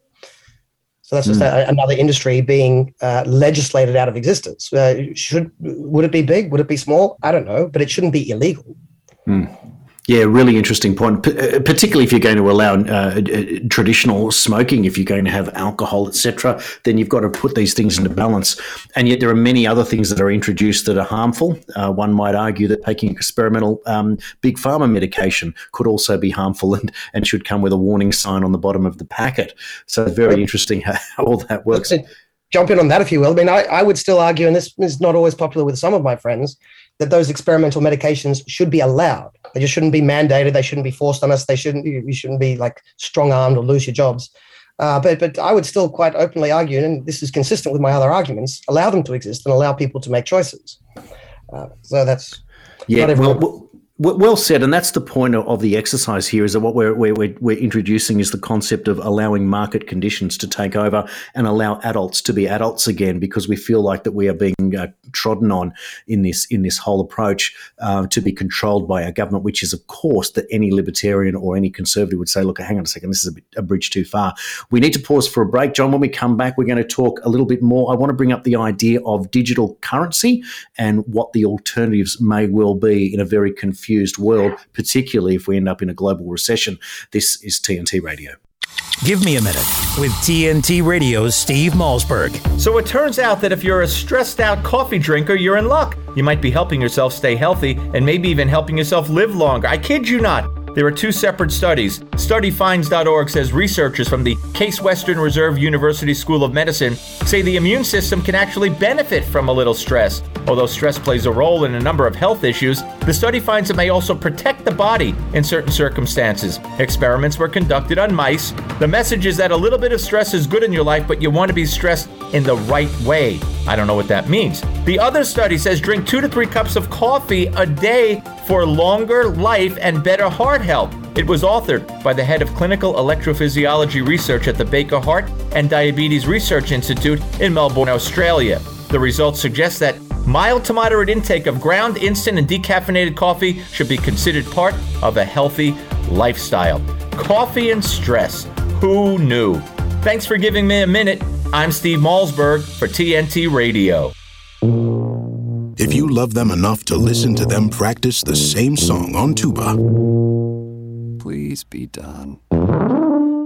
So that's just another industry being legislated out of existence. Would it be big?Uld it be small? I don't know, but it shouldn't be illegal. Yeah, really interesting point, particularly if you're going to allow traditional smoking, if you're going to have alcohol, etc., then you've got to put these things into balance. And yet there are many other things that are introduced that are harmful. One might argue that taking experimental big pharma medication could also be harmful and should come with a warning sign on the bottom of the packet. So very interesting how all that works. Jump in on that, if you will. I mean, I would still argue, and this is not always popular with some of my friends, that those experimental medications should be allowed. They just shouldn't be mandated. They shouldn't be forced on us. You shouldn't be like strong-armed or lose your jobs. But I would still quite openly argue, and this is consistent with my other arguments, allow them to exist and allow people to make choices. So that's not everyone. Well said, and that's the point of the exercise here, is that what we're introducing is the concept of allowing market conditions to take over and allow adults to be adults again, because we feel like that we are being trodden on in this whole approach to be controlled by our government, which is, of course, that any libertarian or any conservative would say, look, hang on a second, this is a bridge too far. We need to pause for a break. John, when we come back, we're going to talk a little bit more. I want to bring up the idea of digital currency and what the alternatives may well be in a very confused world, particularly if we end up in a global recession. This is TNT Radio. Give me a minute with TNT Radio's Steve Malzberg. So it turns out that if you're a stressed out coffee drinker, you're in luck. You might be helping yourself stay healthy and maybe even helping yourself live longer. I kid you not. There are two separate studies. StudyFinds.org says researchers from the Case Western Reserve University School of Medicine say the immune system can actually benefit from a little stress. Although stress plays a role in a number of health issues, the study finds it may also protect the body in certain circumstances. Experiments were conducted on mice. The message is that a little bit of stress is good in your life, but you want to be stressed in the right way. I don't know what that means. The other study says drink 2 to 3 cups of coffee a day for longer life and better heart health. It was authored by the head of clinical electrophysiology research at the Baker Heart and Diabetes Research Institute in Melbourne, Australia. The results suggest that mild to moderate intake of ground, instant, and decaffeinated coffee should be considered part of a healthy lifestyle. Coffee and stress. Who knew? Thanks for giving me a minute. I'm Steve Malzberg for TNT Radio. If you love them enough to listen to them practice the same song on tuba, please be done.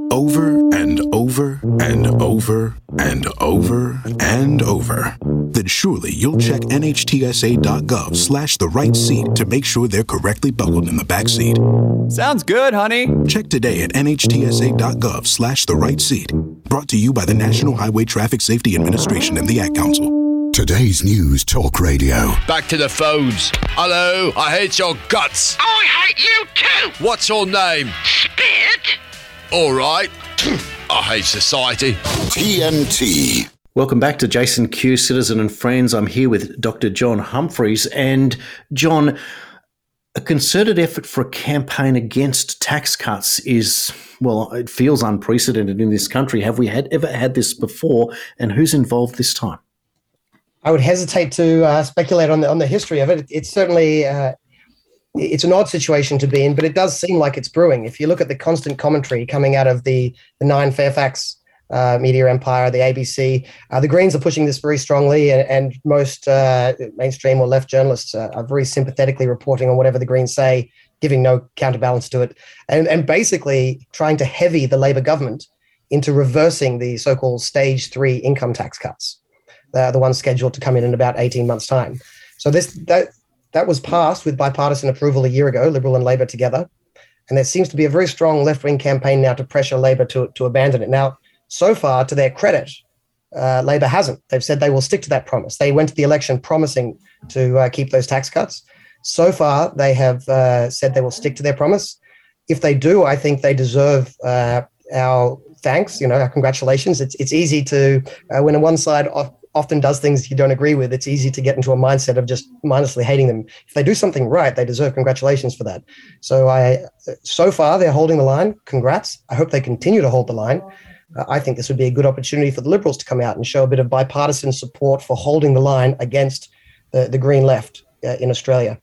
Over and over and over and over and over, then surely you'll check NHTSA.gov/the right seat to make sure they're correctly buckled in the back seat. Sounds good, honey. Check today at NHTSA.gov/the right seat. Brought to you by the National Highway Traffic Safety Administration and the Ad Council. Today's News Talk Radio. Back to the phones. Hello, I hate your guts. I hate you too. What's your name? Spit. All right. I hate society. TNT. Welcome back to Jason Q, Citizen and Friends. I'm here with Dr. John Humphreys. And John, a concerted effort for a campaign against tax cuts is, well, it feels unprecedented in this country. Have we ever had this before? And who's involved this time? I would hesitate to speculate on the history of it. It's certainly it's an odd situation to be in, but it does seem like it's brewing. If you look at the constant commentary coming out of the Nine Fairfax media empire, the ABC, the Greens are pushing this very strongly, and most mainstream or left journalists are very sympathetically reporting on whatever the Greens say, giving no counterbalance to it, and basically trying to heavy the Labor government into reversing the so-called stage 3 income tax cuts, the ones scheduled to come in about 18 months' time. So that was passed with bipartisan approval a year ago, Liberal and Labor together. And there seems to be a very strong left-wing campaign now to pressure Labor to abandon it. Now, so far, to their credit, Labor hasn't. They've said they will stick to that promise. They went to the election promising to keep those tax cuts. So far, they have said they will stick to their promise. If they do, I think they deserve our thanks, our congratulations. It's easy to, when one side often does things you don't agree with, it's easy to get into a mindset of just mindlessly hating them. If they do something right, they deserve congratulations for that. So far, they're holding the line. Congrats. I hope they continue to hold the line. I think this would be a good opportunity for the Liberals to come out and show a bit of bipartisan support for holding the line against the Green left in Australia.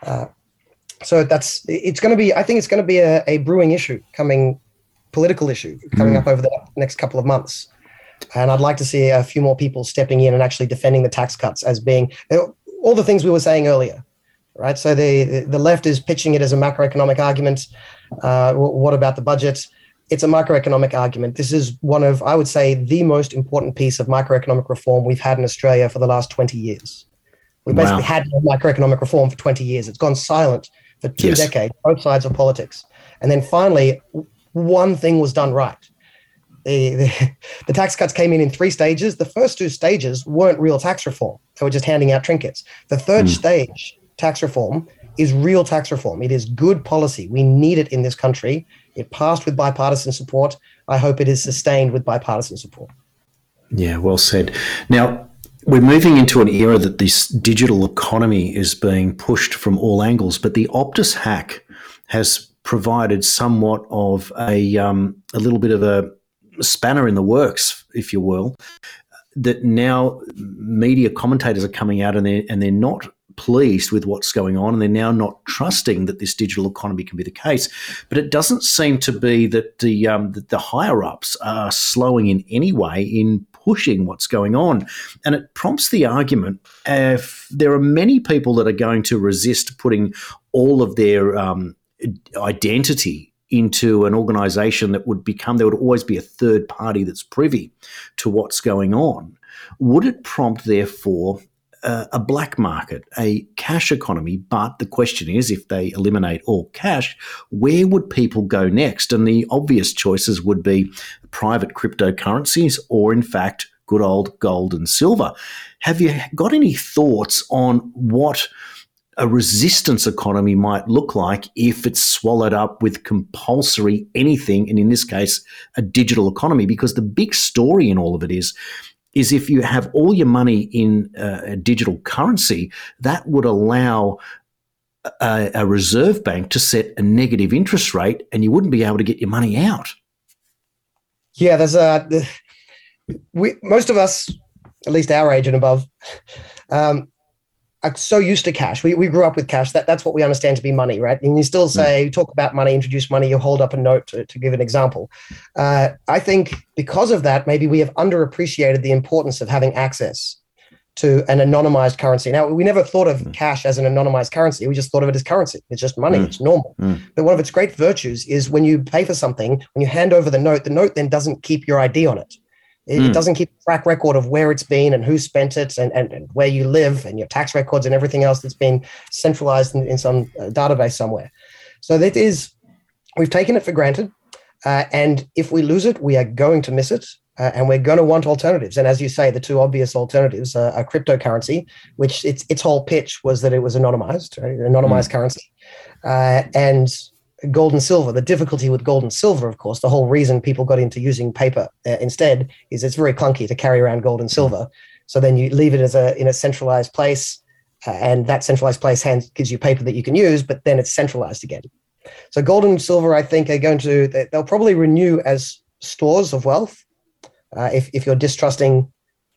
So it's going to be, I think it's going to be a brewing issue political issue coming up over the next couple of months. And I'd like to see a few more people stepping in and actually defending the tax cuts as being all the things we were saying earlier, right? So the left is pitching it as a macroeconomic argument. What about the budget? It's a macroeconomic argument. This is one of, I would say, the most important piece of macroeconomic reform we've had in Australia for the last 20 years. We basically had no macroeconomic reform for 20 years. It's gone silent for 2 decades, both sides of politics. And then finally, one thing was done right. The tax cuts came in 3 stages. The first 2 stages weren't real tax reform. They were just handing out trinkets. The third stage, tax reform, is real tax reform. It is good policy. We need it in this country. It passed with bipartisan support. I hope it is sustained with bipartisan support. Yeah, well said. Now, we're moving into an era that this digital economy is being pushed from all angles, but the Optus hack has provided somewhat of a little bit of a spanner in the works, if you will, that now media commentators are coming out and they're not pleased with what's going on, and they're now not trusting that this digital economy can be the case. But it doesn't seem to be that the higher ups are slowing in any way in pushing what's going on, and it prompts the argument: if there are many people that are going to resist putting all of their identity into an organisation that would always be a third party that's privy to what's going on, would it prompt, therefore, a black market, a cash economy? But the question is, if they eliminate all cash, where would people go next? And the obvious choices would be private cryptocurrencies or, in fact, good old gold and silver. Have you got any thoughts on what a resistance economy might look like if it's swallowed up with compulsory anything, and in this case, a digital economy? Because the big story in all of it is if you have all your money in a digital currency, that would allow a reserve bank to set a negative interest rate, and you wouldn't be able to get your money out. Yeah, most of us, at least our age and above, are so used to cash. We grew up with cash. That's what we understand to be money, right? And you still say, talk about money, introduce money, you hold up a note to give an example. I think because of that, maybe we have underappreciated the importance of having access to an anonymized currency. Now, we never thought of cash as an anonymized currency. We just thought of it as currency. It's just money. It's normal. But one of its great virtues is when you pay for something, when you hand over the note then doesn't keep your ID on it. It doesn't keep a track record of where it's been and who spent it and where you live and your tax records and everything else that's been centralized in some database somewhere. So we've taken it for granted. And if we lose it, we are going to miss it. And we're going to want alternatives. And as you say, the two obvious alternatives are cryptocurrency, which its whole pitch was that it was anonymized, right? Anonymized currency, and gold and silver. The difficulty with gold and silver, of course, the whole reason people got into using paper instead is it's very clunky to carry around gold and silver. So then you leave it in a centralized place, and that centralized place gives you paper that you can use, but then it's centralized again. So gold and silver, I think, they'll probably renew as stores of wealth. If you're distrusting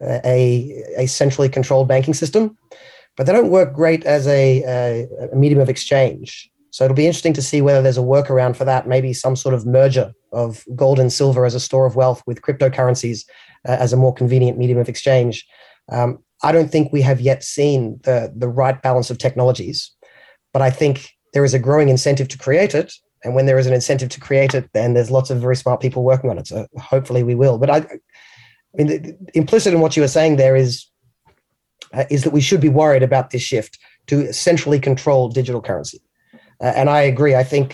a centrally controlled banking system, but they don't work great as a medium of exchange. So it'll be interesting to see whether there's a workaround for that, maybe some sort of merger of gold and silver as a store of wealth with cryptocurrencies as a more convenient medium of exchange. I don't think we have yet seen the right balance of technologies, but I think there is a growing incentive to create it. And when there is an incentive to create it, then there's lots of very smart people working on it. So hopefully we will. But I mean, implicit in what you were saying there is that we should be worried about this shift to centrally controlled digital currency. And I agree. I think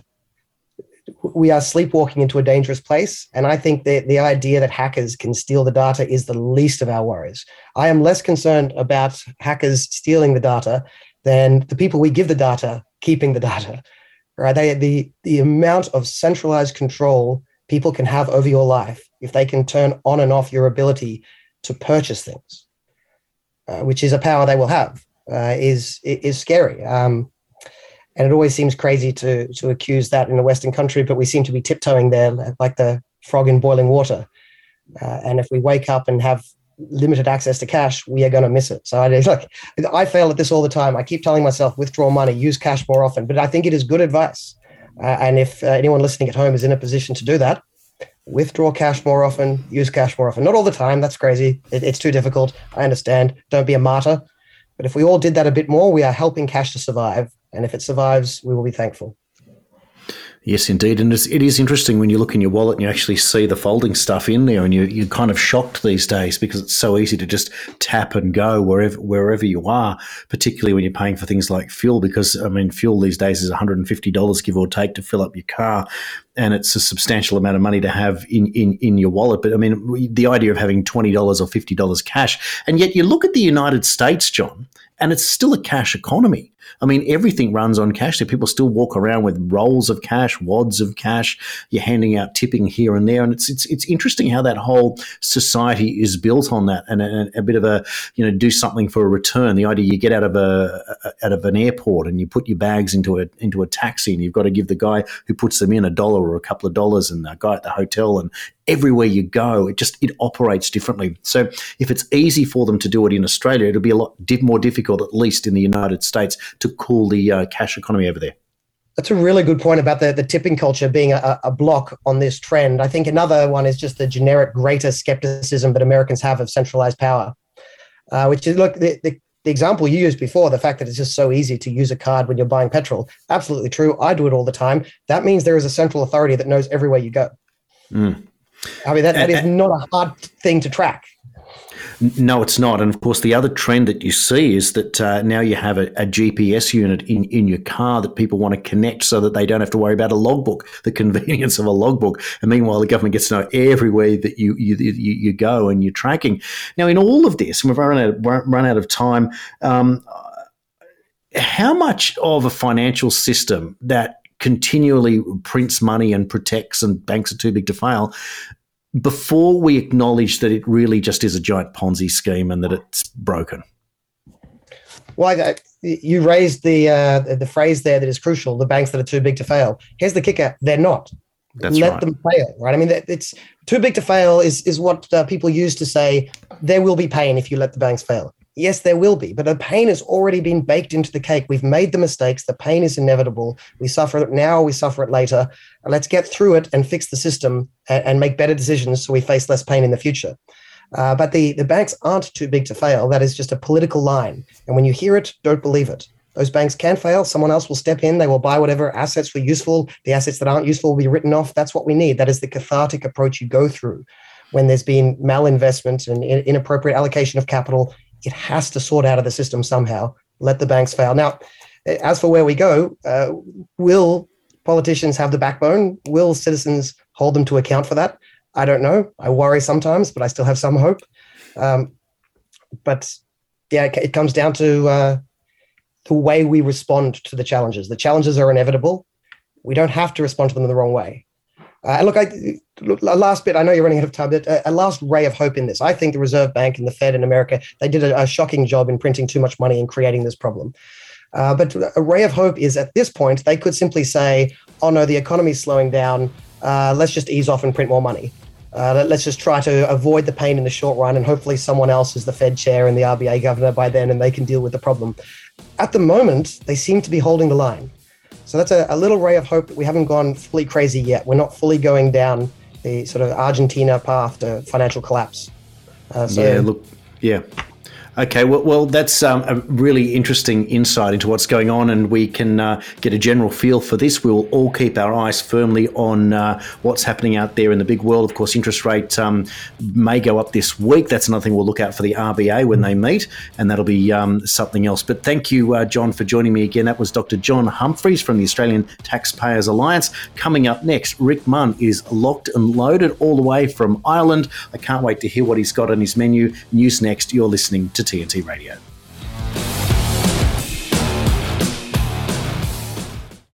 we are sleepwalking into a dangerous place. And I think the idea that hackers can steal the data is the least of our worries. I am less concerned about hackers stealing the data than the people we give the data keeping the data. Right? The amount of centralized control people can have over your life, if they can turn on and off your ability to purchase things, which is a power they will have, is scary. And it always seems crazy to accuse that in a Western country, but we seem to be tiptoeing there like the frog in boiling water. And if we wake up and have limited access to cash, we are going to miss it. So I fail at this all the time. I keep telling myself, withdraw money, use cash more often, but I think it is good advice. And if anyone listening at home is in a position to do that, withdraw cash more often, use cash more often. Not all the time. That's crazy. It's too difficult. I understand. Don't be a martyr. But if we all did that a bit more, we are helping cash to survive. And if it survives, we will be thankful. Yes, indeed. And it is interesting when you look in your wallet and you actually see the folding stuff in there, and you're kind of shocked these days because it's so easy to just tap and go wherever you are, particularly when you're paying for things like fuel, because, I mean, fuel these days is $150, give or take, to fill up your car. And it's a substantial amount of money to have in your wallet. But, I mean, the idea of having $20 or $50 cash, and yet you look at the United States, John, and it's still a cash economy. I mean, everything runs on cash. So people still walk around with rolls of cash, wads of cash. You're handing out tipping here and there. And it's interesting how that whole society is built on that, and a bit of a, do something for a return. The idea you get out of an airport and you put your bags into a taxi, and you've got to give the guy who puts them in $1 or a couple of dollars, and the guy at the hotel, and everywhere you go, it operates differently. So if it's easy for them to do it in Australia, it'll be a lot more difficult, at least in the United States, to cool the cash economy over there. That's a really good point about the tipping culture being a block on this trend. I think another one is just the generic greater skepticism that Americans have of centralized power, which is, look, the example you used before, the fact that it's just so easy to use a card when you're buying petrol, absolutely true. I do it all the time. That means there is a central authority that knows everywhere you go. I mean, that is not a hard thing to track. No, it's not. And of course, the other trend that you see is that now you have a GPS unit in your car that people want to connect so that they don't have to worry about a logbook, the convenience of a logbook. And meanwhile, the government gets to know everywhere that you go and you're tracking. Now, in all of this, and we've run out of time, how much of a financial system that continually prints money and protects, and banks are too big to fail, before we acknowledge that it really just is a giant Ponzi scheme and that it's broken? Well, you raised the phrase there that is crucial, the banks that are too big to fail. Here's the kicker, they're not. Let them fail, right? I mean, it's too big to fail is what people use to say there will be pain if you let the banks fail. Yes, there will be, but the pain has already been baked into the cake. We've made the mistakes. The pain is inevitable. We suffer it now, we suffer it later. Let's get through it and fix the system and make better decisions so we face less pain in the future. But the banks aren't too big to fail. That is just a political line. And when you hear it, don't believe it. Those banks can fail. Someone else will step in. They will buy whatever assets were useful. The assets that aren't useful will be written off. That's what we need. That is the cathartic approach you go through when there's been malinvestment and inappropriate allocation of capital. It has to sort out of the system somehow. Let the banks fail. Now, as for where we go, will politicians have the backbone? Will citizens hold them to account for that? I don't know. I worry sometimes, but I still have some hope. But yeah, it comes down to the way we respond to the challenges. The challenges are inevitable. We don't have to respond to them in the wrong way. And look, a last bit, I know you're running out of time, but a last ray of hope in this. I think the Reserve Bank and the Fed in America, they did a shocking job in printing too much money and creating this problem. But a ray of hope is at this point, they could simply say, oh no, the economy's slowing down. Let's just ease off and print more money. Let's just try to avoid the pain in the short run, and hopefully someone else is the Fed chair and the RBA governor by then, and they can deal with the problem. At the moment, they seem to be holding the line. So that's a little ray of hope that we haven't gone fully crazy yet. We're not fully going down the sort of Argentina path to financial collapse. Okay, well, that's a really interesting insight into what's going on, and we can get a general feel for this. We'll all keep our eyes firmly on what's happening out there in the big world. Of course, interest rate may go up this week. That's another thing we'll look out for the RBA when they meet, and that'll be something else. But thank you, John, for joining me again. That was Dr. John Humphreys from the Australian Taxpayers Alliance. Coming up next, Rick Munn is locked and loaded all the way from Ireland. I can't wait to hear what he's got on his menu. News next. You're listening to TNT Radio.